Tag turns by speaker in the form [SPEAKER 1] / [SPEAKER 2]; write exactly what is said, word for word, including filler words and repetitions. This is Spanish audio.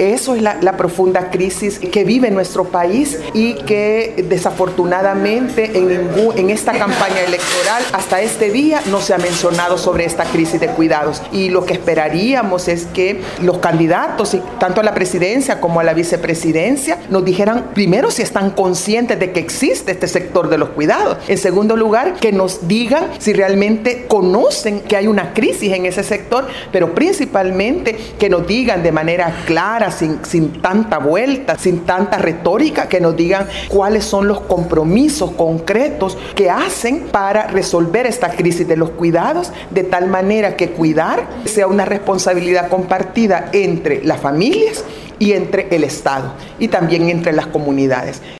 [SPEAKER 1] eso es la, la profunda crisis que vive nuestro país y que desafortunadamente en, ningún, en esta campaña electoral hasta este día no se ha mencionado sobre esta crisis de cuidados. Y lo que esperaríamos es que los candidatos, tanto a la presidencia como a la vicepresidencia, nos dijeran primero si están conscientes de que existe este sector de los cuidados. En segundo lugar, que nos digan si realmente conocen que hay una crisis en ese sector, pero principalmente que nos digan de manera clara, sin, sin tanta vuelta, sin tanta retórica, que nos digan cuáles son los compromisos concretos que hacen para resolver esta crisis de los cuidados, de tal manera que cuidar sea una responsabilidad compartida entre las familias y entre el Estado y también entre las comunidades.